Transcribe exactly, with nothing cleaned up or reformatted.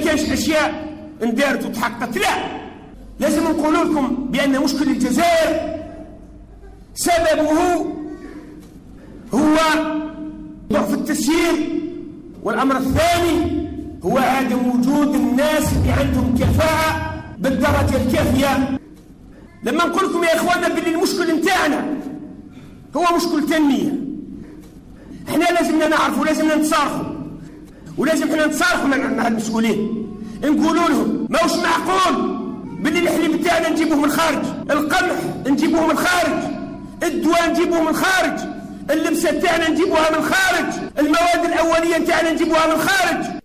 كانش أشياء اندارت وتحققت، لا، لازم نقول لكم بأن مشكل الجزائر سببه هو ضعف التسيير، والأمر الثاني هو عدم وجود الناس اللي عندهم كفاءة بالدرجة الكافية. لما نقول لكم يا إخوانا باللي المشكل نتاعنا هو مشكل تنمية، احنا لازمنا نعرفوا، لازمنا نتصارحوا، ولازم احنا نتصارحوا مع المسؤولين، نقولوا لهم ماهوش معقول باللي الحليب تاعنا نجيبوه من الخارج، القمح نجيبوه من الخارج، الدواء نجيبوه من الخارج، اللبسة تاعنا نجيبوها من الخارج، المواد الأولية تاعنا نجيبوها من الخارج.